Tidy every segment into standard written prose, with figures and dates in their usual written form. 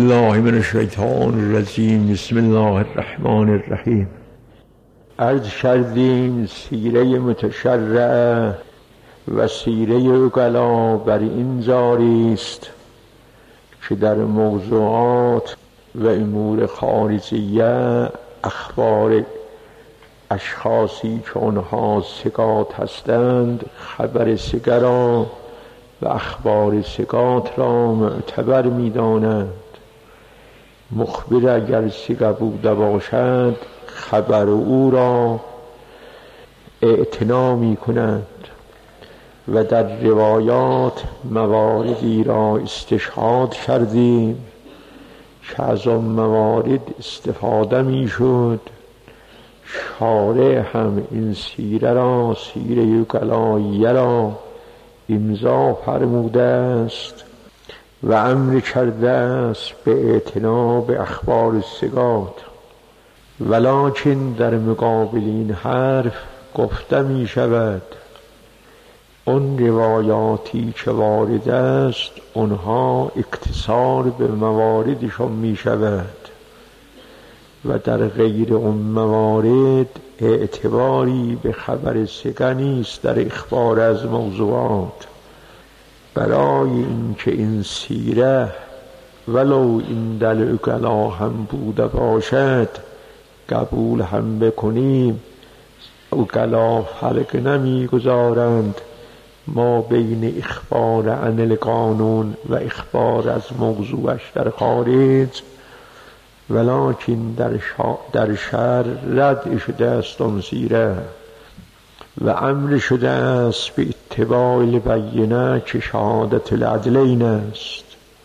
بالله من الشیطان الرجیم. بسم الله الرحمن الرحیم. عرض کردیم سیره متشرع و سیره عقلا بر این زاری است که در موضوعات و امور خارجیه اخبار اشخاصی که آنها ثقات هستند خبر ثقه و اخبار ثقات را معتبر می دانند. مخبر اگر ثقه بوده باشد خبر او را اعتنا می کنند و در روایات مواردی را استشهاد کردیم که از آن موارد استفاده می شد. شارع هم این سیره را، سیره عقلاییه را امضا فرموده است و امر کرده است به اعتنا به اخبار ثقات، ولکن در مقابل این حرف گفته می شود اون روایاتی که وارد است اونها اختصار به مواردشون می شود و در غیر اون موارد اعتباری به خبر ثقه نیست در اخبار از موضوعات. برای اینکه این سیره ولو این دل عقلا هم بوده باشد قبول هم بکنیم، عقلا فرق نمی گذارند ما بین اخبار عن القانون و اخبار از موضوعش در خارج، ولکن در شرع رد شده است اون سیره و امر شده است به اتباع البینه که شهادت العدلین است.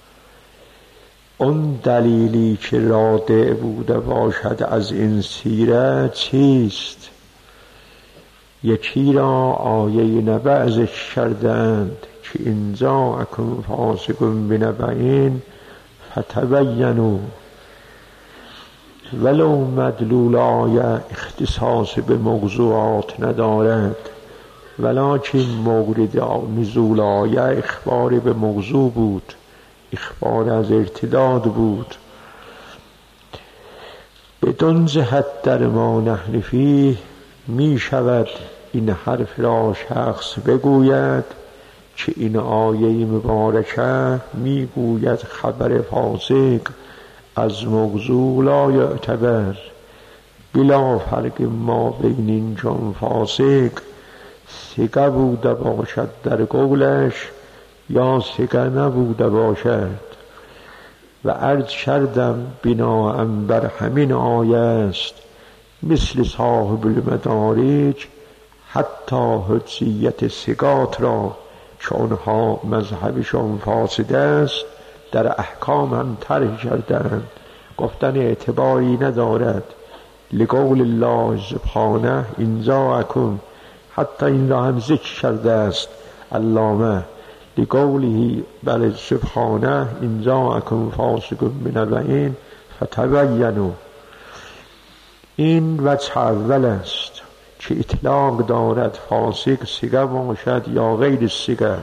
اون دلیلی که رادع بوده باشد از این سیره چیست؟ یکی را آیه نبأ ذکر کردند که ان جاءکم فاسق بنبأ فتبینوا، ولو مدلول آیه اختصاص به موضوعات ندارد، ولکن مورد نزول آیه اخبار به موضوع بود، اخبار از ارتداد بود. بدون جهت در ما نحن فیه می شود این حرف را شخص بگوید که این آیه مبارکه می گوید خبر فاسق از موضوع لا یعتبر، بلا فرق ما بین این چون فاسق ثقه بوده باشد در قولش یا ثقه نبوده باشد. و عرض کردم بناء بر همین آیه است مثل صاحب المدارج حتی حجیت ثقات را که آنها مذهبشان فاسد است در احکام هم طرح کردند، گفتن اعتباری ندارد لقول الله سبحانه ان جاءکم، حتی این را هم ذکر کرده است علامه لقوله بل سبحانه ان جاءکم فاسق بنبأ فتبینوا. این وجه اول است که اطلاق دارد فاسق ثقه باشد یا غیر ثقه،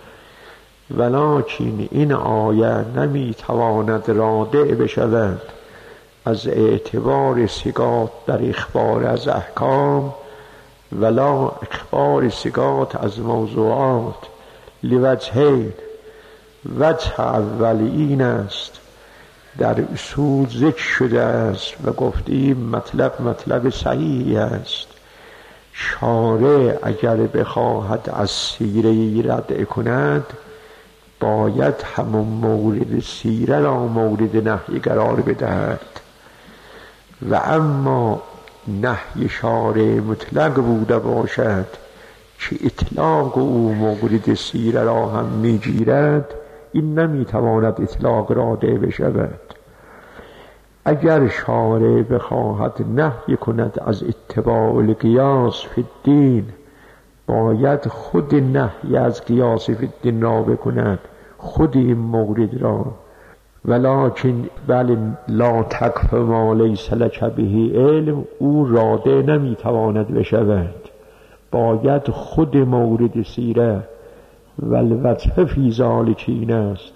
ولکن این آیه نمیتواند رادع بشود از اعتبار ثقات در اخبار از احکام ولا اخبار ثقات از موضوعات لوجهین. وجه اول این است در اصول ذکر شده است و گفتیم مطلب صحیحی است. شارع اگر بخواهد از سیره رد کند باید همون مورد سیره را مورد نهی قرار بدهد و اما نهی شارع مطلق بوده باشد که اطلاق او مورد سیره را هم میگیرد، این نمیتواند اطلاق رادع بشود. اگر شارع بخواهد نهی کند از اتباع القیاس فی الدین باید خود نهی از قیاس فی الدین را بکند، خود این مورد را. ولکن بل لا تقف ما لیس لک به علم او رادع نمیتواند بشود، باید خود مورد سیره. والوجه فی ذلک این است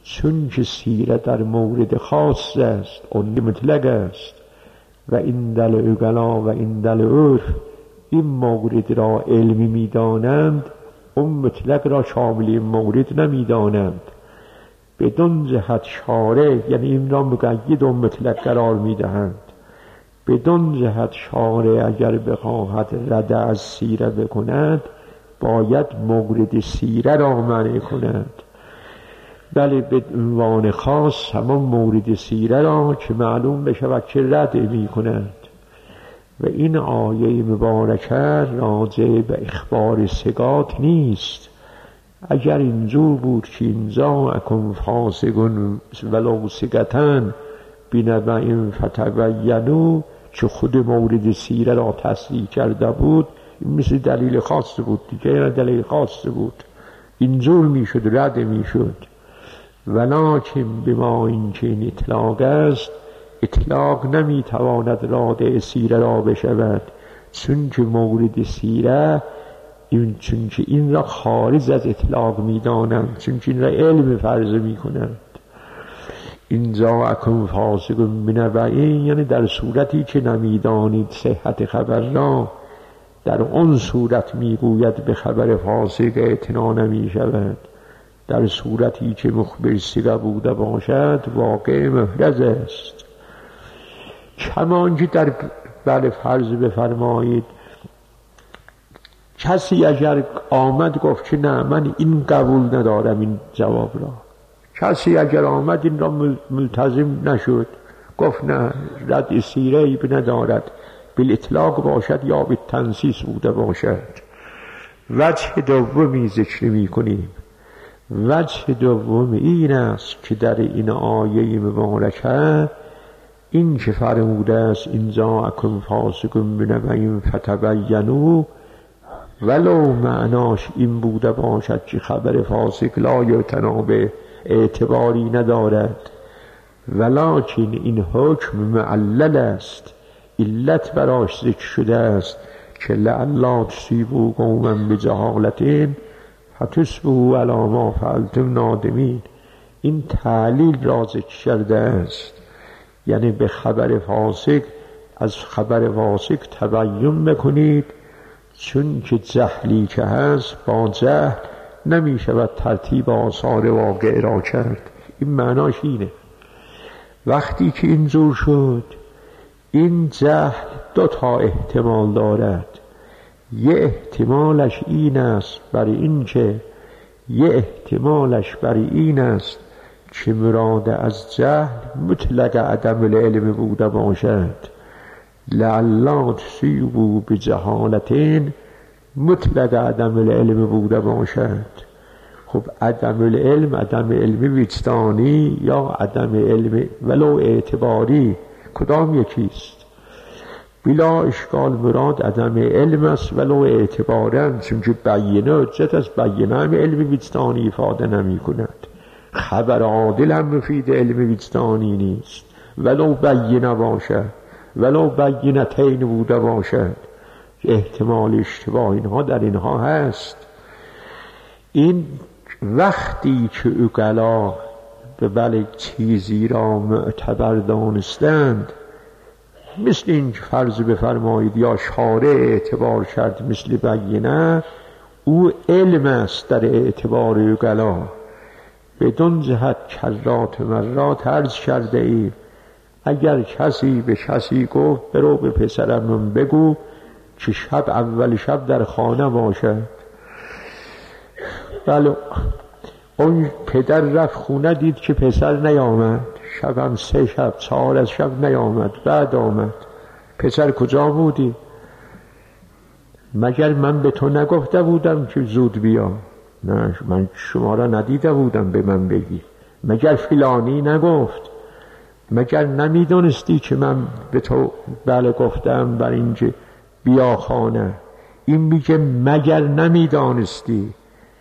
چون که سیرت در مورد خاص است اون مطلق است و این دل اگلا و این دل عرف این مورد را علمی میدانند اون مطلق را شامل این مورد نمیدانند. بدون جهت شارع یعنی این را مقید و مطلق قرار میدهند. بدون جهت شارع اگر بخواهد رد از سیره بکند باید مورد سیره را منع کند. بله به عنوان خاص همان مورد سیره را که معلوم بشود که رد می کند. و این آیه مبارکه راجع به اخبار ثقات نیست. اگر اینجور بود که این جاءکم فاسق ولو ثقة بنبأ فتبینوا که خود مورد سیره را تصریح کرده بود این مثل دلیل خاص بود دیگه، دلیل خاص بود اینجور میشد رد میشد. ولکن بما اینکه این اطلاق است اطلاق نمیتواند رادع سیره را بشود چون که مورد سیره چون که این را خارج از اطلاق میدانند، چون که این را علم فرض میکنند. اینجا اکن فاسق بنبأ یعنی در صورتی که نمیدانید صحت خبر را در اون صورت میگوید به خبر فاسق اعتنا نمی شود. در صورتی که مخبر ثقه بوده باشد واقع محرز است. کمانچه در بله فرض بفرمایید کسی اگر آمد گفت که نه من این قبول ندارم این جواب را، کسی اگر آمد این را ملتزم نشد گفت نه رد سیره ای ندارد بالاطلاق باشد یا به تنصیص بوده باشد. وجه دومی ذکر می کنیم. وجه دوم این است که در این آیه مبارکه این که فرموده است این جاءکم فاسق بنبأ فتبینوا ولو معناش این بوده باشد که خبر فاسق لا یعتنا به اعتباری ندارد، ولکن این حکم معلل است، علت براش ذکر شده است که لعل تصیبوا قوما بجهالة فتصبحوا علی ما فعلتم نادمین. این تعلیل را ذکر کرده است، یعنی به خبر فاسق از خبر فاسق تبین بکنید چون که جهلی که هست با جهل نمی شود ترتیب آثار واقع را کرد. این معناش اینه. وقتی که اینجور شد این جهل دو تا احتمال دارد. یه احتمالش این است برای این که که مراد از جهل مطلق عدم العلم بوده باشد. لعل تصیبوا بجهالة مطلق عدم العلم بوده باشد. خب عدم العلم عدم علم وجدانی یا عدم علم ولو اعتباری کدام یکیست؟ بلا اشکال مراد عدم علم است ولو اعتبارن، چون که بیینه حجت است. بیینه هم علم وجدانی افاده نمی کند. خبر عادل هم مفید علم وجدانی نیست ولو بیینه باشد، ولو بینتین بوده باشد. احتمال اشتباه اینها در اینها هست. این وقتی که عقلا به بله چیزی را معتبر دانستند، مثل این فرض بفرمایید یا شارع اعتبار کرد مثل بینه، او علم است در اعتبار عقلا. بدون جهت کرات مرات عرض کرده ایم اگر کسی به کسی گفت برو به پسرم بگو که شب اول شب در خانه باشد، بله اون پدر رفت خونه دید که پسر نیامد، شبم 3 شب 4 از شب نیامد، بعد آمد. پسر کجا بودی؟ مگر من به تو نگفته بودم که زود بیا؟ نه من شما را ندیده بودم به من بگی. مگر فلانی نگفت؟ مگر نمیدونستی که من به تو بله گفتم بر اینکه بیا خانه؟ این میگه مگر نمیدانستی؟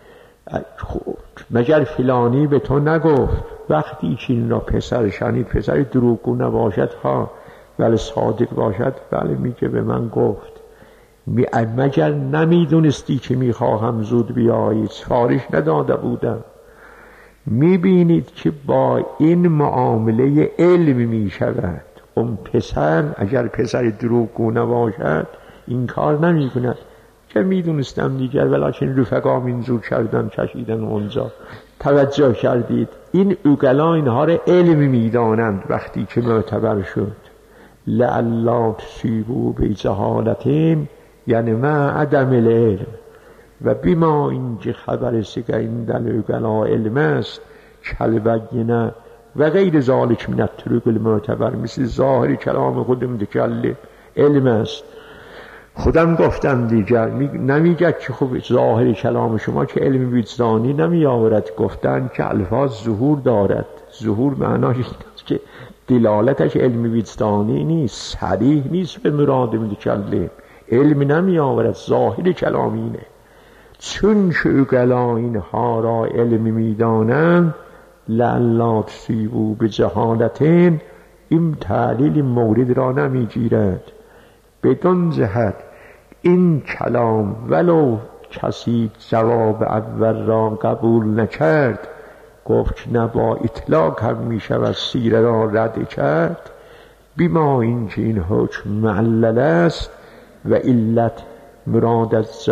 مگر فلانی به تو نگفت؟ وقتی که این را پسر شنید، پسر دروغگو نباشد ها ولی صادق باشد، بله میگه به من گفت. مگر نمیدونستی که میخواهم زود بیایی؟ سفارش نداده بودم. میبینید که با این معامله علم میشود. اون پسر اگر پسر دروغگو نباشد این کار نمیکند که میدونستم دیگر، ولیکن رفقام اینجور کردن کشیدن اونجا. توجه کردید این اوگلا اینها را علم میدانند. وقتی که معتبر شد لعلا تصیبوا بجهالتهم، یعنی ما عدم العلم و بیما اینکه خبر سگه این در اوگلا علم است کلبگینه و غیر ذالک من الطرق المعتبر، مثل ظاهر کلام خود متکلم علم است. خودم گفتم دیگر نمیگه که خب ظاهر کلام شما که علم وجدانی نمی آورد، گفتن که الفاظ ظهور دارد. ظهور معناش این است که دلالتش علم وجدانی نیست، صریح نیست به مراد متکلم، علم نمی آورد، ظاهر کلام اینه. چون که اوگلا اینها را علم میدانند لعلا تصیبوا بجهالتهم، این تعلیل مورد را نمیگیرد. بدون جهت این کلام ولو کسی جواب اول را قبول نکرد، گفت که نه با اطلاق هم میشود سیره را رد کرد. بیما اینکه این حکم معلل است و علت مراد از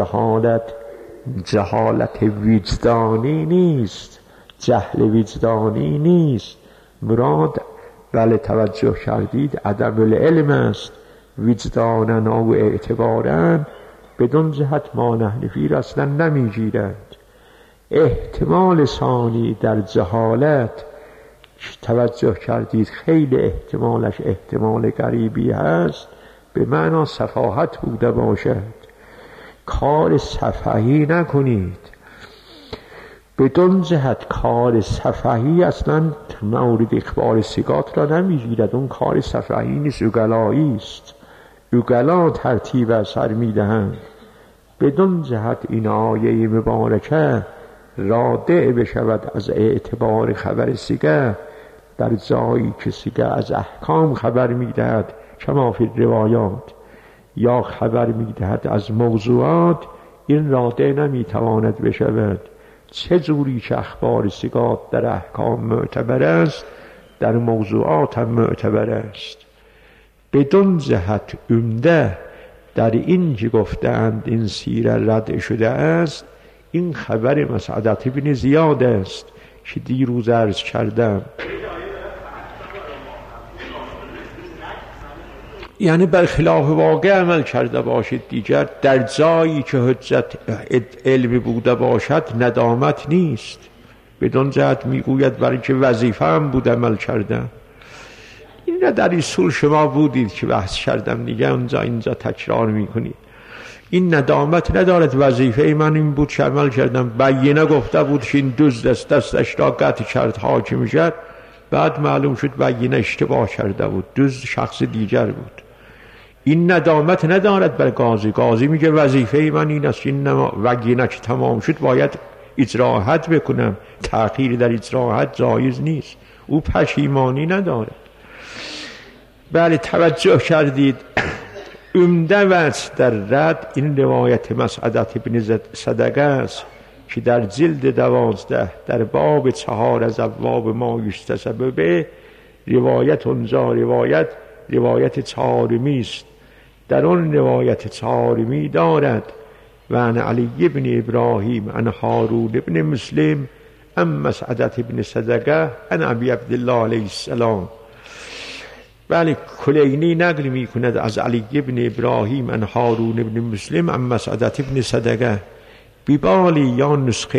جهالت وجدانی نیست، جهل وجدانی نیست. مراد بله توجه کردید عدم العلم است، وجدانا و اعتبارا بدون جهت ما نحنفی را اصلا نمیگیرند. احتمال ثانی در جهالت توجه کردید خیلی احتمالش احتمال غریبی هست، به معنا سفاهت بوده باشد. کار سفهی نکنید. بدون جهت کار سفهی اصلا مورد اخبار سیگات را نمیگیرد، اون کار سفهی نیست، اوگلایی است. اوگلا ترتیب اثر میدهند. بدون جهت این آیه مبارکه رادع بشود از اعتبار خبر سیگه در جایی که سیگه از احکام خبر میدهد کما فی روایات، یا خبر میدهد از موضوعات، این رادع نمیتواند بشود. چه جوری که اخبار سیگات در احکام معتبر است در موضوعات هم معتبر است. بدون جهت عمده در این که گفتند این سیره رد شده است، این خبر مسعدة بن زیاد است که دیروز عرض کردم. یعنی برخلاف واقع عمل کرده باشید دیگر، در جایی که حجت علم بوده باشد ندامت نیست. بدون جهت میگوید برای که وظیفه هم بود عمل کردم. این در این سور شما بودید که بحث کردم دیگه، اینجا تکرار میکنید. این ندامت ندارد، وظیفه من این بود که عمل کردم. بینه گفته بود که این دستش را قطع کرد حاکم شد، بعد معلوم شد بینه اشتباه کرده بود، دزد شخص دیگر بود. این ندامت ندارد بر قاضی میگه وظیفه من این است، این وگینه که تمام شد باید اجراحت بکنم، تأخیر در اجراحت جایز نیست، او پشیمانی ندارد. بله توجه کردید. عمده وجه در رد این روایت مسعدة بن صدقه است که در جلد 12 در باب 4 از ابواب ما یحتسب به روایت اونجا روایت چهارمی است. در اون روایت چهارمی دارد و عن علی بن ابراهیم عن هارون بن مسلم عن مسعدة بن صدقه عن ابی عبدالله علیه السلام. بله کلینی نقل می کند از علی بن ابراهیم عن هارون بن مسلم عن مسعدة بن صدقه. بیبالی یا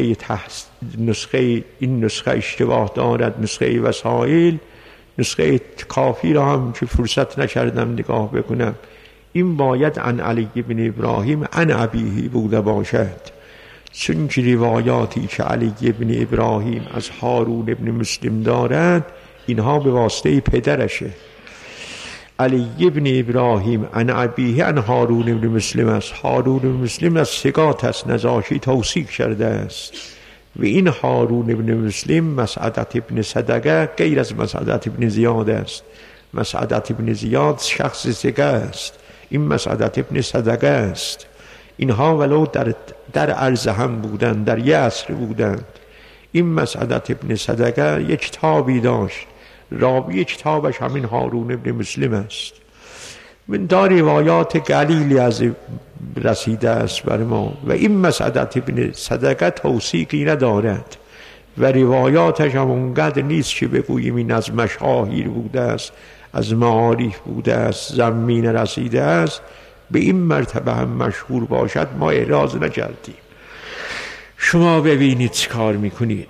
این نسخه اشتباه دارد، نسخه وسائل، نسخه کافی را هم که فرصت نکردم نگاه بکنم. این باید عن علی بن ابراهیم عن ابیه بوده باشد، چون که روایاتی که علی بن ابراهیم از هارون بن مسلم دارد اینها به واسطه پدرشه. علی بن ابراهیم عن ابیه عن هارون بن مسلم است. هارون بن مسلم از ثقات است، نجاشی توثیق کرده است. و این هارون بن مسلم مسعدة بن صدقه غیر از مسعدة بن زیاد است. مسعدة بن زیاد شخص ثقه است، این مسعدة بن صدقه است. اینها ولو در عرض هم بودند، در یه عصر بودند. این مسعدت ابن صدقه یک کتابی داشت، راوی کتابش همین هارون ابن مسلم است. من دا روایات قلیلی از رسیده است بر ما و این مسعدت ابن صدقه توثیقی ندارد و روایاتش هم اونقدر نیست که بگوییم این از مشاهیر بوده است، از معارف بوده است، زمین رسیده است. به این مرتبه هم مشهور باشد ما اعراض نکردیم. شما ببینید چه کار میکنید.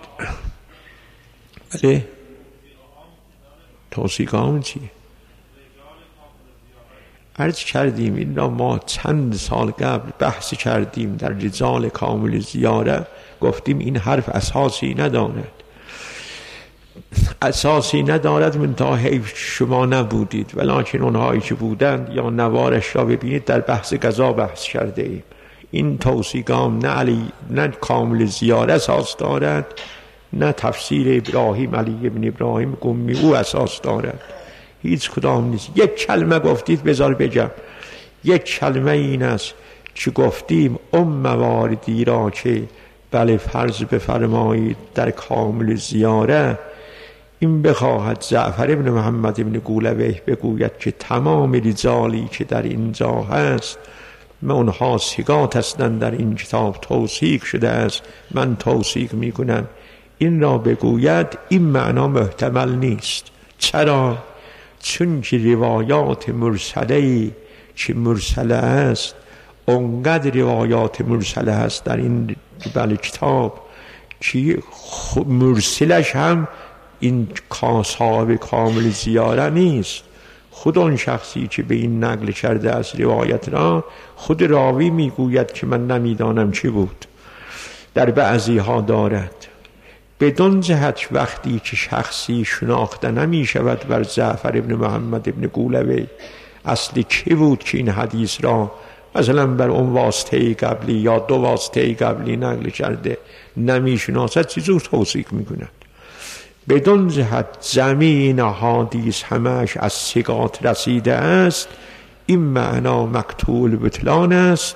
بله توثیق عام چیه؟ عرض کردیم این را ما چند سال قبل بحث کردیم در رجال کامل زیاره، گفتیم این حرف اساسی ندارد، اساسی ندارد. منتها حیف شما نبودید، ولکن اونهایی که بودند یا نوارش را ببینید در بحث قضا بحث کرده ایم. این توثیقام نه کامل زیاره اساس دارد، نه تفسیر ابراهیم علی ابن ابراهیم قمی او اساس دارد، هیچ کدام نیست. یک کلمه گفتید بذار بگم، یک کلمه این است که گفتیم مواردی را که بله فرض بفرمایید در کامل زیاره این بخواهد جعفر ابن محمد ابن قولویه بگوید که تمام رجالی که در اینجا هست من اونها ثقات هستند، در این کتاب توثیق شده است، من توثیق میکنم، این را بگوید، این معنا محتمل نیست. چرا؟ چون که روایات مرسله که مرسله است، اونقدر روایات مرسله هست در این بله کتاب که مرسلش هم این صاحب کامل زیاره نیست. خود اون شخصی که به این نقل کرده از روایت را، خود راوی میگوید که من نمیدانم چی بود. در بعضی ها دارد. بدون جهت وقتی که شخصی شناخته نمی شود بر جعفر ابن محمد ابن قولوی اصلی چی بود که این حدیث را مثلا بر اون واسطه قبلی یا دو واسطه قبلی نقل کرده نمی شناسد، چیزو توثیق می کند. بدون جهت زمین حدیث همش از ثقات رسیده است، این معنا مقتول بطلان است.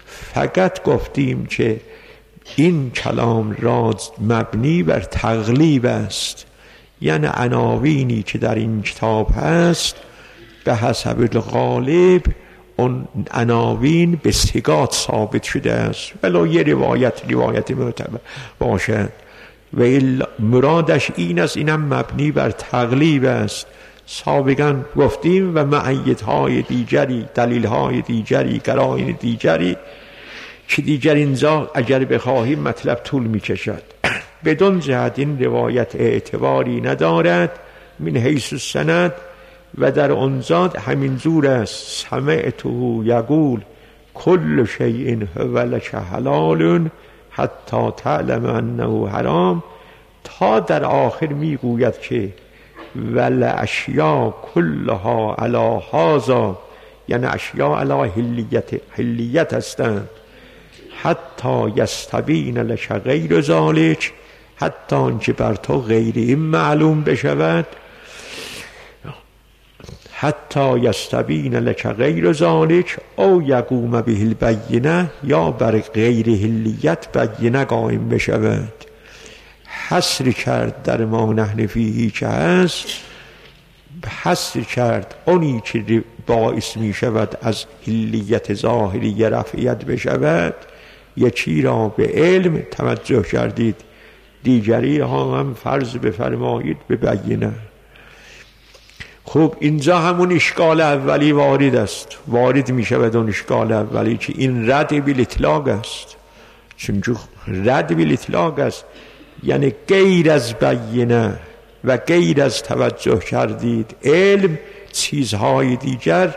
فقط گفتیم که این کلام را مبنی بر تغلیب است، یعنی عناوینی که در این کتاب هست به حسب الغالب اون عناوین به ثقات ثابت شده است، ولو یه روایت معتبر باشد. و مرادش این است، اینم مبنی بر تغلیب است. سابقا گفتیم و معیدهای دیگری، دلیلهای دیگری، قرائن دیگری که دیگر اینجا اگر بخواهیم مطلب طول میکشد. بدون جهت این روایت اعتباری ندارد من حیث السند و در آنجا همین جور است. سمعته یقول کل شیء هو لک حلال حتی تعلم انه حرام، تا در آخر میگوید که ول اشیاء کلها علی هذا، یعنی اشیاء علی حلیت هستند، حتی یستبین لک غیر ذالک، حتی آنچه بر تو غیر این معلوم بشود، حتی یستبین لک غیر ذالک او یقوم به البینه، یا بر غیر حلیت بینه قائم بشود. حصر کرد در ما نحن فیه که هست، حصر کرد اونی که باعث می شود از حلیت ظاهری رفعیت بشود، یکی را به علم توجه کردید، دیگری ها هم فرض بفرمایید به بینه. خب اینجا همون اشکال اولی وارد است، وارد می شود اون اشکال اولی که این رد بالاطلاق است. چون رد بالاطلاق است یعنی غیر از بینه و غیر از توجه کردید علم، چیزهای دیگر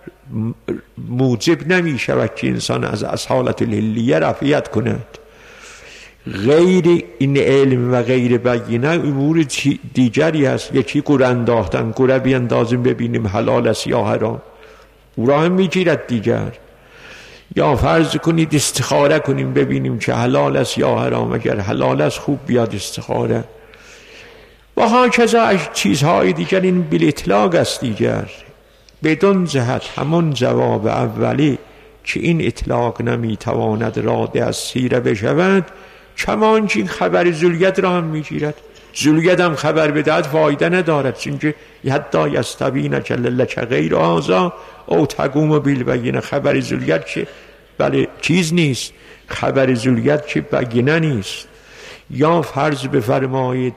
موجب نمی شود که انسان از اصالت الحلیه رفعیت کند. غیر این علم و غیر بینه امور دیگری هست. یکی قره انداختن، قره بیندازیم ببینیم حلال است یا حرام، او را هم میگیرد دیگر. یا فرض کنید استخاره کنیم ببینیم که حلال است یا حرام، اگر حلال است خوب بیاد استخاره. و هاکذا از چیزهای دیگر این بالاطلاق است دیگر. بدون جهت همون جواب اولی که این اطلاق نمیتواند راده از سیره بشود، کمانچه این خبر ذولیت را هم میگیرد. ذولیت هم خبر بدهد فایده ندارد، چون حتی یستبینک لک غیر هذا او تقوم بالبینه. خبر ذولیت که بله چیز نیست، خبر ذولیت که بینه نیست. یا فرض بفرمایید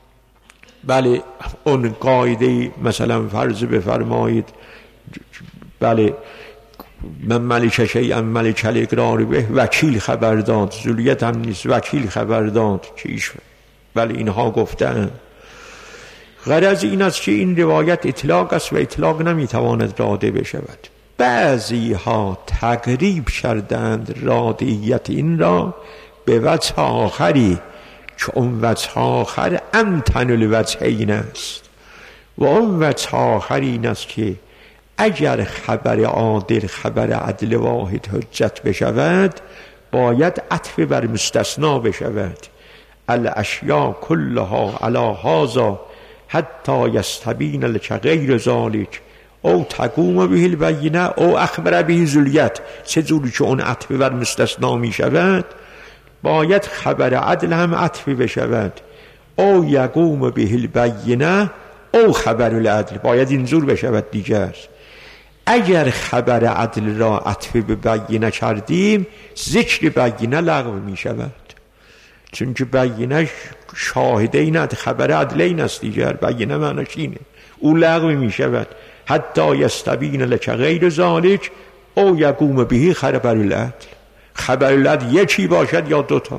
بله اون قاعده، مثلا فرض بفرمایید بله من ملک شیئا ملک الاقرار به، وکیل خبر داد، ذولیت هم نیست، وکیل خبر داد کیش بله اینها گفتن. غرض این است که این روایت اطلاق است و اطلاق نمیتواند راده بشود. بعضی ها تقریب کردند رادیت این را به وجه آخری که اون وجه آخر امتن الوجهین است و اون وجه آخر این است که اگر خبر عادل خبر عدل واحد حجت بشود باید عطف بر مستثنا بشود. الاشیاء کلها علی هذا حتی یستبین لک غیر ذلک او تقوم به البینه او اخبر به ذولیت. چه جوری که اون عطف بر مستثنا می شود باید خبر عدل هم عطف بشود. او یقوم به البینه او خبر العدل، باید اینجور بشود دیگر. اگر خبر عدل را عطف به بینه کردیم ذکر بینه لغو می شود، چون که بینه شاهده این خبر عدل این است دیگر. بینه معنیش اینه، او لغو می شود. حتی یستبین لک غیر ذلک او یقوم به خبر العدل. خبر العدل یکی باشد یا دوتا،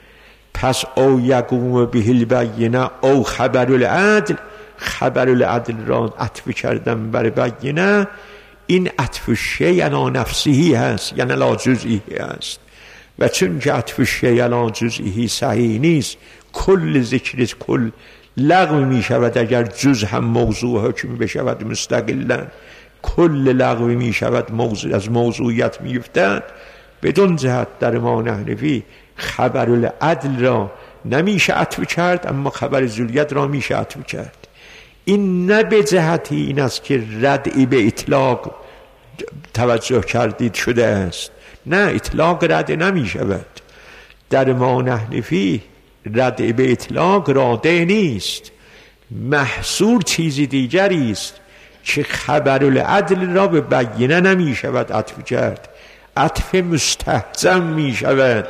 پس او یقوم به البینه او خبر العدل. خبر العدل را عطف کردن بر بینه، این عطف شیء علی نفسه هست، یعنی لا جزئی هست. و چون که عطف شیء علی جزئی صحیح نیست، کل ذکر کل لغو می شود. اگر جز هم موضوع حکم بشود مستقلا، کل لغو می شود، موضوع از موضوعیت می افتد. بدون جهت در ما نحنفی خبر العدل را نمیشه عطف کرد، اما خبر ذولیت را میشه عطف کرد. این نه به جهتی این است که ردعی به اطلاق توجه کردید شده است، نه، اطلاق رد نمی شود. در ما نحنفی رد به اطلاق راده نیست، محصور چیزی دیگری است که خبر العدل را به بینه نمی شود عطف کرد، عطف مستحزم می شود.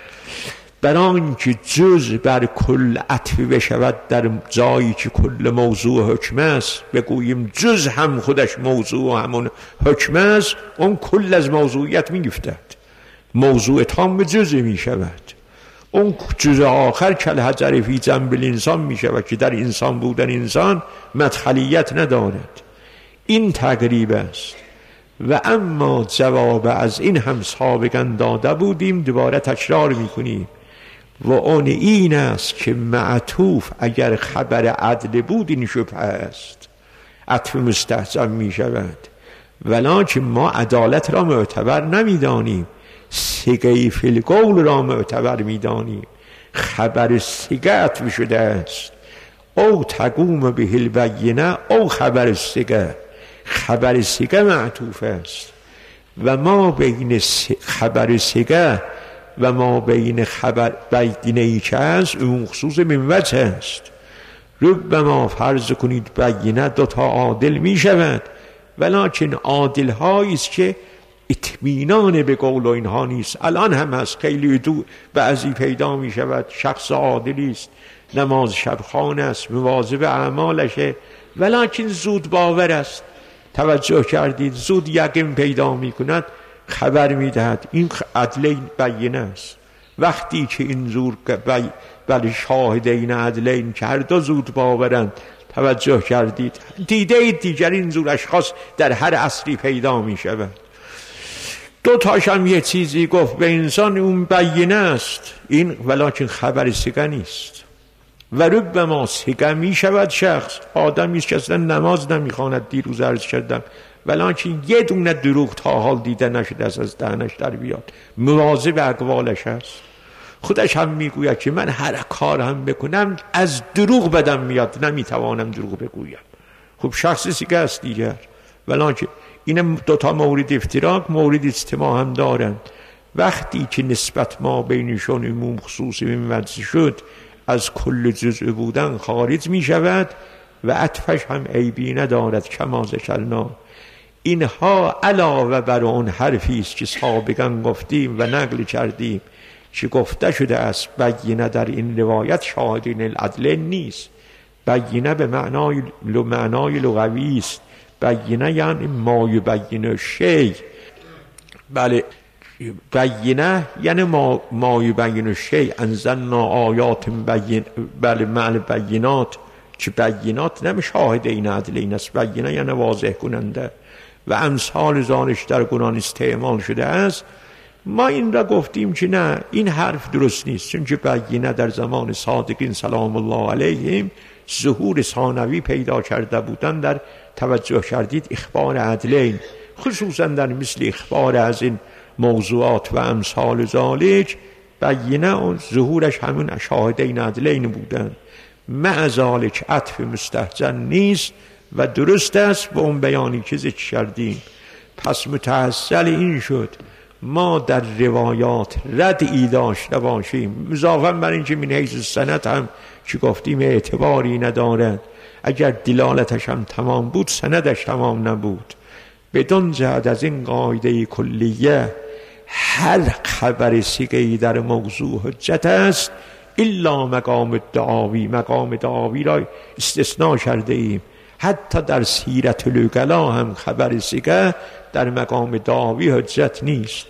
برای که جز بر کل عطف بشود در جایی که کل موضوع حکم است، بگوییم جز هم خودش موضوع همون حکم است، اون کل از موضوعیت می گفتد، موضوع تام جز می شود. اون جز آخر کل حجر فی جنب الانسان می شود که در انسان بودن انسان مدخلیت ندارد. این تقریب است. و اما جواب از این هم سابقا داده بودیم، دوباره تکرار می کنیم، و اون این است که معطوف اگر خبر عدل بود این شبهه است، عطف مستحزم می شود. ولکن ما عدالت را معتبر نمی دانیم، صیغه فی القول را معتبر می دانیم. خبر صیغه عطف شده است، او تقوم به البینه او خبر صیغه، خبر صیغه معطوف است. و ما بین خبر صیغه و ما بین خبر بینه‌ای که است اون خصوص من وجه است. ربما فرض کنید بینه دوتا عادل می شود، ولکن عادل هایی است که اطمینان به قول و اینها نیست. الان هم هست، خیلی دو بعضی پیدا می شود شخص عادلی است، نماز شبخوان است، مواظب اعمالشه، ولکن زود باور است. توجه کردید؟ زود یقین پیدا می کند، خبر می دهد. این عدلین بینه است. وقتی که این زور بله شاهدین عدلین که هر دو زود باورند، توجه کردید؟ دیده دیگر این زور اشخاص در هر عصری پیدا می شود. دو تاشم یه چیزی گفت به انسان، اون بینه است، این ولکن خبر صیغه نیست. و ربما صیغه می شود شخص آدمی است که اصلا نماز نمیخواند، دیروز عرض کردم، ولکن یه دونه دروغ تا حال دیده نشده از دهنش در بیاد، مواظب اقوالش هست. خودش هم میگوید که من هر کار هم بکنم از دروغ بدم میاد، نمیتوانم دروغ بگویم. خب شخصی صیغه است دیگر. ولکن این دوتا مورد افتراق مورد اجتماع هم دارند. وقتی که نسبت ما بینشون عموم خصوص مموزی شد، از کل جزء بودن خارج می شود و عطفش هم عیبی ندارد. کما ذکرنا، اینها علاوه بر اون حرفی است که سابقا گفتیم و نقل کردیم که گفته شده است بینه در این روایت شاهدین العدل نیست. بینه به معنای لغوی است. بینه یعنی ما یبین شیء. بله، بینه یعنی ما یبین شیء. انزلنا آیات بله معنی بینات، که بینات نمی شاهدین عدلین است. بینه یعنی واضح کننده و امثال زانش در قرآن استعمال شده است. ما این را گفتیم که نه، این حرف درست نیست، چون که بینه در زمان صادقین سلام الله علیهم ظهور ثانوی پیدا کرده بودن. در توجه کردید اخبار عدلین، خصوصا در مثل اخبار از این موضوعات و امثال ذالک، بینه و ظهورش همون شاهدین عدلین بودن. مع ذالک عطف مستحسن نیست و درست است به اون بیانی که ذکر کردیم. پس متحصل این شد ما در روایات ردعی داشته باشیم، اضافاً بر این که من حیث سند هم که گفتیم اعتباری ندارد. اگر دلالتش هم تمام بود سندش تمام نبود. بدون جهت از این قاعده کلیه هر خبر سیغه‌ای در موضوع حجت است الا مقام دعاوی. مقام دعاوی را استثناء کرده ایم. حتی در سیرت الوکلا هم خبر سیغه در مقام دعاوی حجت نیست.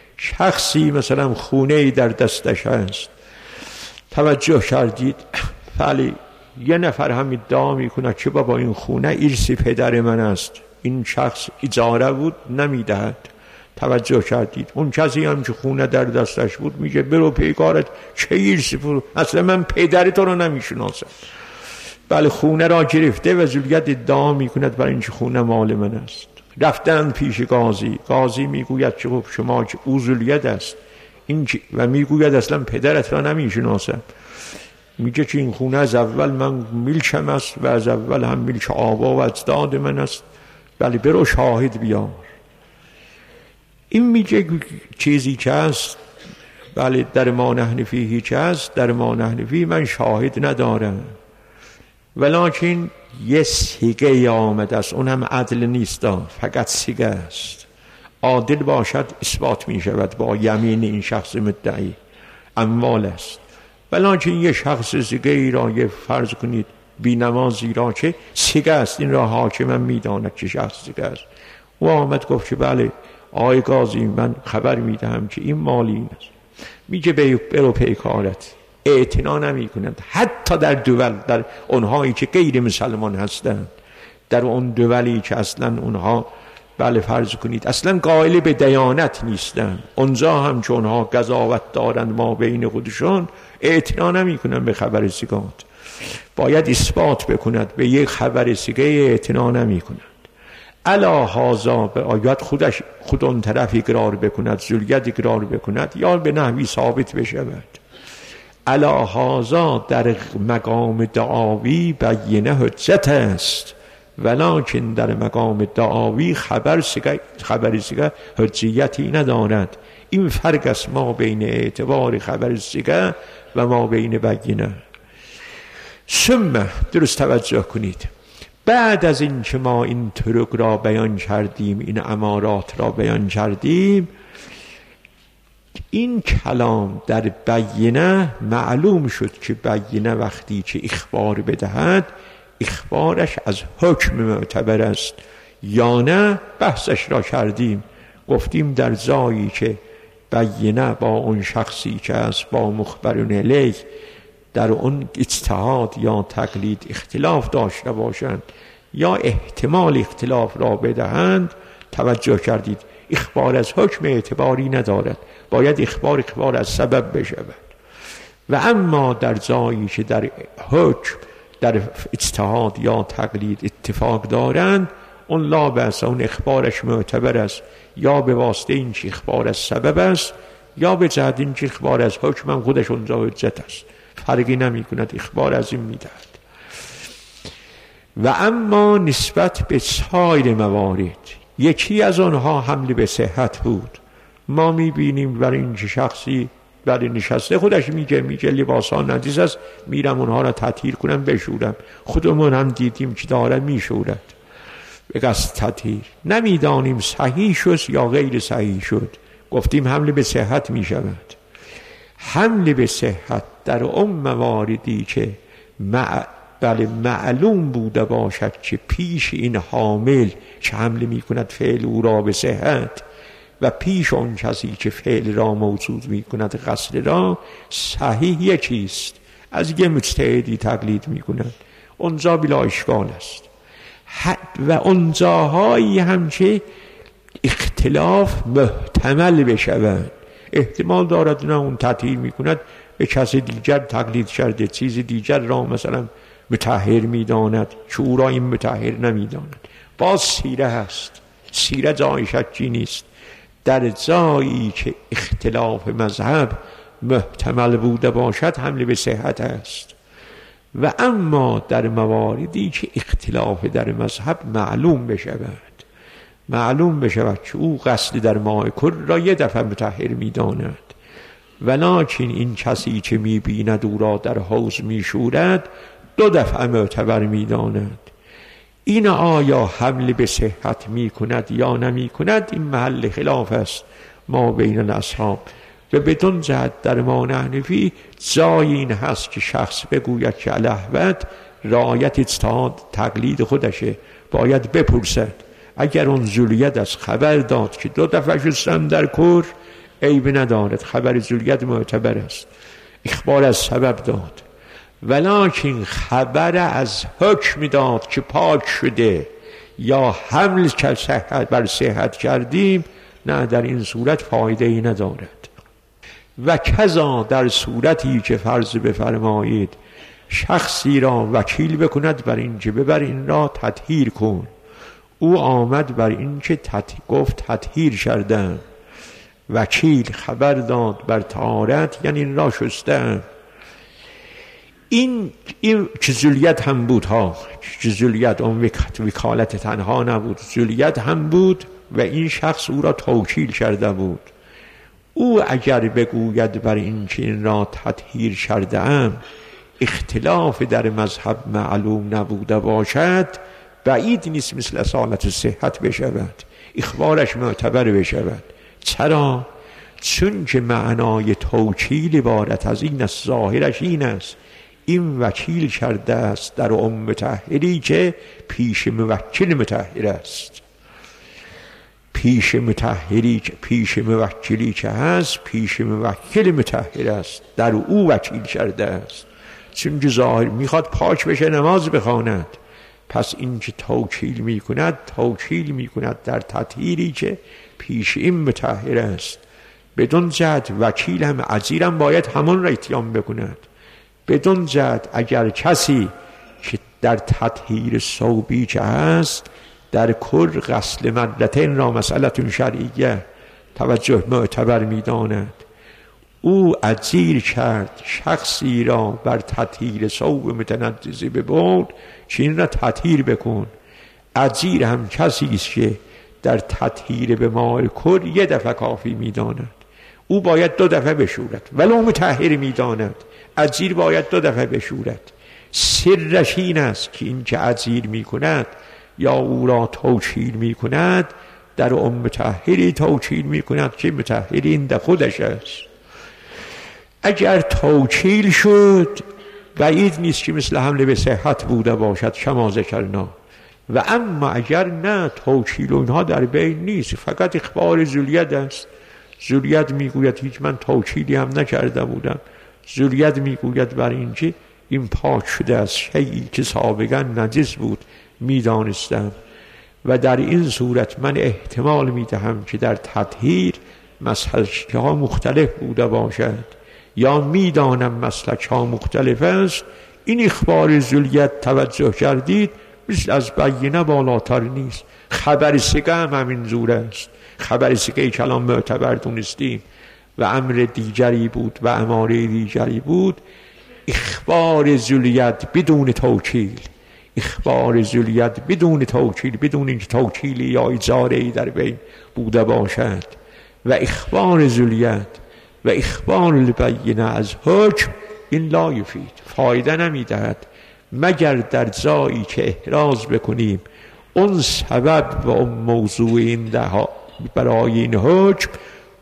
شخصی مثلا خونه‌ای در دستش هست، توجه کردید، ولی یه نفر هم ادعا میکنه که بابا این خونه ارث پدر من است، این شخص اجاره بود نمیدهد. توجه کردید، اون کسی هم که خونه در دستش بود میگه برو پیکارت، چه ارثی بود، اصلا من پدر تو رو نمیشناسم. بله، خونه را گرفته و ذولیت ادعا میکند برای این که خونه مال من است. رفتن پیش قاضی، قاضی میگوید که خب شما که او ذولیت است این و میگوید اصلا پدرت را نمیشناسم. میگه که این خونه از اول من ملکم است و از اول هم ملک آبا و اجداد من است. بله، برو شاهد بیار. این میگه چیزی که است، بله در ما نحن فیه که است، در ما نحن فیه من شاهد ندارم، ولیکن یه سیغه آمده است، اون هم عدل نیست، فقط سیغه است. عادل باشد اثبات می شود با یمین این شخص مدعی، اموال است. ولیکن یه شخص سیغه ای را یه فرض کنید بی نمازی را که سیغه است، این را حاکم می داند که شخص سیغه است. و آمد گفت که بله آی قاضی من خبر می دهم که این مالی این است. میگه برو پیکارت. اعتنا نمی کنند. حتی در دول، در اونهایی که غیر مسلمان هستند، در اون دولی که اصلا اونها بله فرض کنید اصلا قائل به دیانت نیستند، اونجا هم چون اونها قضاوت دارند ما بین خودشون، اعتنا نمی کنند به خبر سیغات. باید اثبات بکند، به یک خبر سیغه اعتنا نمی کنند. علا هازا به آیات خود اون طرف اقرار بکند، ذولیت اقرار بکند یا به نحوی ثابت بشود. علا هازا در مقام دعاوی بینه حجت است، ولیکن در مقام دعاوی خبر سیغه حجیتی ندارد. این فرق است ما بین اعتبار خبر سیغه و ما بین بینه. ثم درست توجه کنید، بعد از این که ما این طرق را بیان کردیم، این امارات را بیان کردیم، این کلام در بینه معلوم شد که بینه وقتی که اخبار بدهد اخبارش از حکم معتبر است یا نه. بحثش را کردیم، گفتیم در جایی که بینه با اون شخصی که است با مخبرون الیه در اون اجتهاد یا تقلید اختلاف داشته باشند یا احتمال اختلاف را بدهند، توجه کردید اخبار از حکم اعتباری ندارد، باید اخبار از سبب بشود. و اما در جایی که در حکم در اجتهاد یا تقلید اتفاق دارند، اون لا بأس، اون اخبارش معتبر است، یا به واسطه این که اخبار از سبب است یا به جهت این که اخبار از حکم هم خودش اونجا حجت است، فرقی نمی کند، اخبار از این می دهد. و اما نسبت به سایر موارد، یکی از آنها حمل به صحت بود، ما میبینیم برای اینکه شخصی برای نشسته خودش میگه لباس ها نجس است، میرم اونها را تطهیر کنم بشورم. خودمون هم دیدیم که داره میشورد به قصد تطهیر. نمیدانیم صحیح شد یا غیر صحیح شد. گفتیم حمل به صحت میشود. حمل به صحت در مواردی که بله معلوم بوده باشد که پیش این حامل که حمل می کند فعل او را به صحت و پیش اون کسی که فعل را موجود می کند غسل را، صحیح یکیست. از یه مجتهدی تقلید می کند، اونجا بلا اشکال است. و اونجاهایی هم که اختلاف محتمل بشود، احتمال دارد نه اون تطهیر می کند به کسی دیگر تقلید کرده، چیز دیگر را مثلا مطهر می داند که او را این مطهر نمی داند. باز سیره هست. سیره جای شکی نیست. در جایی که اختلاف مذهب محتمل بوده باشد حمل به صحت است. و اما در مواردی که اختلاف در مذهب معلوم بشود که او غسل در ماء کر را یه دفعه مطهر می داند، ولکن این کسی که می بیند او را در حوض می شورد 2 دفعه معتبر می داند. این آیا حمل به صحت می کند یا نمی کند، این محل خلاف است ما بین الاصحاب. و بدون جهت در ما حنفی جای این هست که شخص بگوید که الاحوط رعایت اجتهاد تقلید خودشه، باید بپرسد. اگر اون ذولیت از خبر داد که 2 دفعه شستم در کر، عیب ندارد، خبر ذولیت معتبر است، اخبار از سبب داد. ولکن خبر از حکم داد که پاک شده یا حمل بر صحت کردیم، نه، در این صورت فایده ای ندارد. و کذا در صورتی که فرض بفرمایید شخصی را وکیل بکند بر این که ببر این را تطهیر کن، او آمد بر این که گفت تطهیر کردم، وکیل خبر داد بر طهارت، یعنی این را شستم. این که ذولیت هم بود ها، که ذولیت اون وکالت تنها نبود، ذولیت هم بود و این شخص او را توکیل کرده بود. او اگر بگوید بر این که این را تطهیر کرده ام، اختلاف در مذهب معلوم نبوده باشد، بعید نیست مثل اصالت صحت بشود، اخبارش معتبر بشود. چرا؟ چون که معنای توکیل عبارت از این است، ظاهرش این است، این وکیل کرده است در مطهری که پیش موکل مطهر است. پیش موکلی که هست، پیش موکل مطهر است، در او وکیل کرده است. چون که ظاهر میخواد پاک بشه نماز بخواند، پس این که توکیل میکند در تطهیری که پیش این مطهر است. بدون جهت وکیل هم عزیرم باید همون را اتیان بکند. بدون جهت اگر کسی که در تطهیر صوبی که هست در کر غسل مرتين را مسئله شرعیه توجه معتبر میداند، او عزیر کرد شخصی را بر تطهیر صوب متنجسی ببرد که این را تطهیر بکن. عزیر هم کسی است که در تطهیر به ماء کر 1 دفعه کافی میداند، او باید 2 دفعه بشورد، ولو مطهر میداند، عزیر باید 2 دفعه بشورد. سرش این است که این که عزیر میکند یا او را توکیل میکند در مطهری توکیل میکند که مطهری این در خودش است. اگر توکیل شد بعید نیست که مثل حمل به صحت بوده باشد کما ذکرنا. و اما اگر نه توکیل اونها در بین نیست، فقط اخبار ذولیت است، ذولیت میگوید هیچ من توکیلی هم نکرده بودم، ذولیت میگوید برای اینکه این پاک شده از شیئی که سابقا نجس بود میدانستم، و در این صورت من احتمال میدهم که در تطهیر مسلک ها مختلف بوده باشد، یا میدانم مسلک ها مختلف است، این اخبار ذولیت توجه کردید مثل از بینه بالاتر نیست. خبر سگه هم همین زور است، خبر سگه کلام معتبر دونستیم و امر دیگری بود و اماره دیگری بود. اخبار ذولیت بدون توکیل، اخبار ذولیت بدون توکیل، بدون اینکه توکیلی یا اجاره‌ای در بین بوده باشد، و اخبار ذولیت و اخبار البینه از حکم، این لا یفید، فایده نمیدهد مگر در جایی که احراز بکنیم اون سبب و اون موضوع این برای این حکم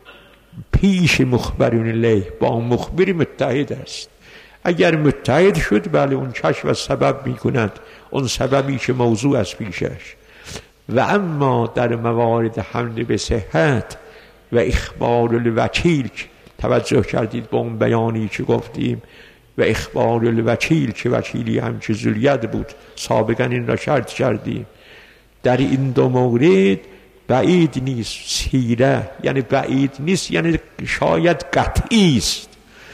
پیش مخبرین الیه با مخبری متحد است. اگر متحد شد بله اون کشف و سبب میکند، اون سببی که موضوع از پیشش. و اما در موارد حمل به صحت و اخبار الوکیل، توجه کردید به اون بیانی که گفتیم، و اخبار الوکیل که وکیلی هم که ذولیت بود، سابقا این را شرط کردیم. در این دو مورد بعید نیست سیره، یعنی بعید نیست یعنی شاید قطعی است،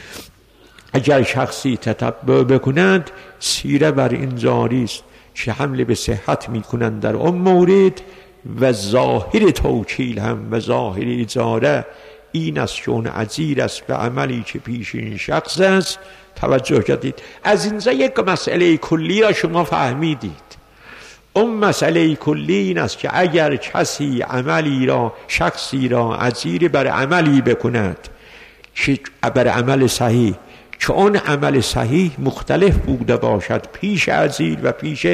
اگر شخصی تتبع بکنند سیره بر این جاری است که حمل به صحت میکنند در اون مورد، و ظاهر توکیل هم و ظاهر اجاره این است که اون عزیر است به عملی که پیش این شخص است. توجه کردید؟ از اینجا یک مسئله کلی را شما فهمیدید. اون مسئله کلی این است که اگر کسی عملی را، شخصی را عزیر بر عملی بکند که بر عمل صحیح، که اون عمل صحیح مختلف بوده باشد پیش عزیر و پیش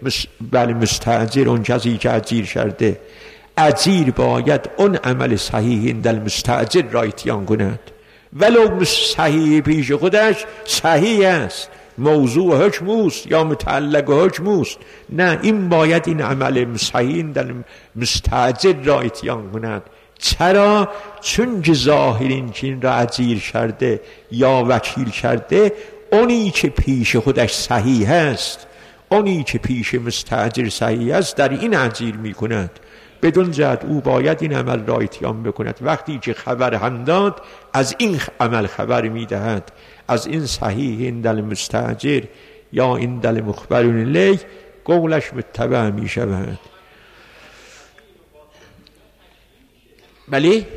مستأجر، اون کسی که عزیر شده، عزیر باید اون عمل صحیح در مستأجر را اتیان کند، ولو صحیح پیش خودش صحیح است، موضوع حکم است یا متعلق حکم است، نه این باید این عمل صحیح در مستأجر را اتیان کند. چرا؟ چون که ظاهرین که این را عزیر کرده یا وکیل کرده، اونی که پیش خودش صحیح است، اونی که پیش مستأجر صحیح است در این عزیر می کند، بدون جهت او باید این عمل را اتیان بکند. وقتی که خبر هم داد از این عمل خبر می دهد، از این صحیح این دل مستأجر یا این دل مخبرون الیه، قولش متبع می شود. بله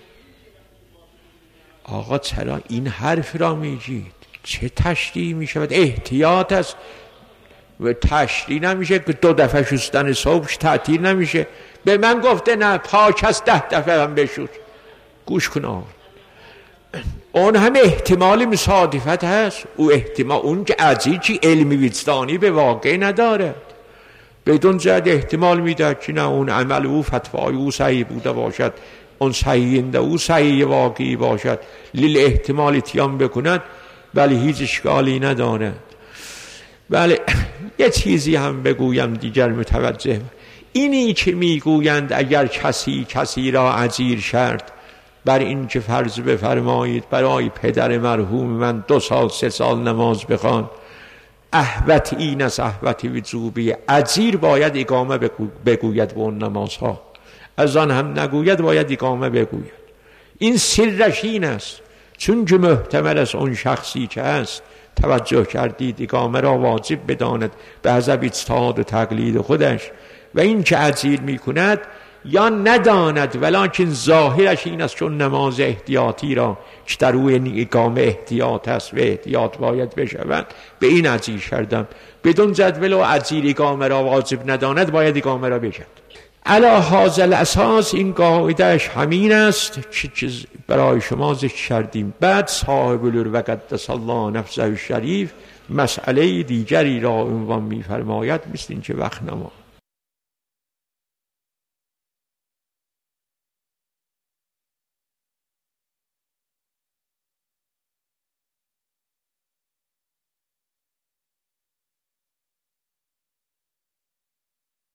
آقا چرا این حرف را میگید؟ چه تشریح می شود؟ احتیاط است و تشریح نمیشه که 2 دفعه شستن صبح تعطیل نمیشه. به من گفته نه پاک است 10 دفعه هم بشور. گوش کن آقا، اون هم احتمال مصادفت هست، او احتمال اون که عزیز چی علمی وجدانی به واقع نداره، بدون جد احتمال میده که نه اون عمل او فتوای او صحیح بوده باشد، اون صحیحنده او صحیح واقعی باشد، لیل احتمال اتیان بکند، ولی هیچ اشکالی ندارد. بله یه چیزی هم بگویم دیگر متوجه، اینی که میگویند اگر کسی را عزیر کرد، بر این که فرض بفرمایید برای پدر مرحوم من 2 سال 3 سال نماز بخوان، احوت این است، احوت وجوبی، عزیر باید اقامه بگوید به اون نمازها، از آن هم نگوید باید اقامه بگوید. این سرش این است، چون که محتمل است اون شخصی که هست، توجه کردید، اقامه را واجب بداند به حسب اجتهاد و تقلید خودش، و این که عزیر می کند یا نداند ولکن ظاهرش این است چون نماز احتیاطی را که در روی اقامه احتیاط است و احتیاط باید بشود، به این عزیر کردم، بدون جدول و عزیر اقامه را واجب نداند باید اقامه را بشد. علی هذا الاساس این قاعدهش همین است که برای شما ذکر کردیم. بعد صاحب العروة قدس الله نفسه الشریف مسئله دیگری را عنوان می فرماید، مثل این که وقت نما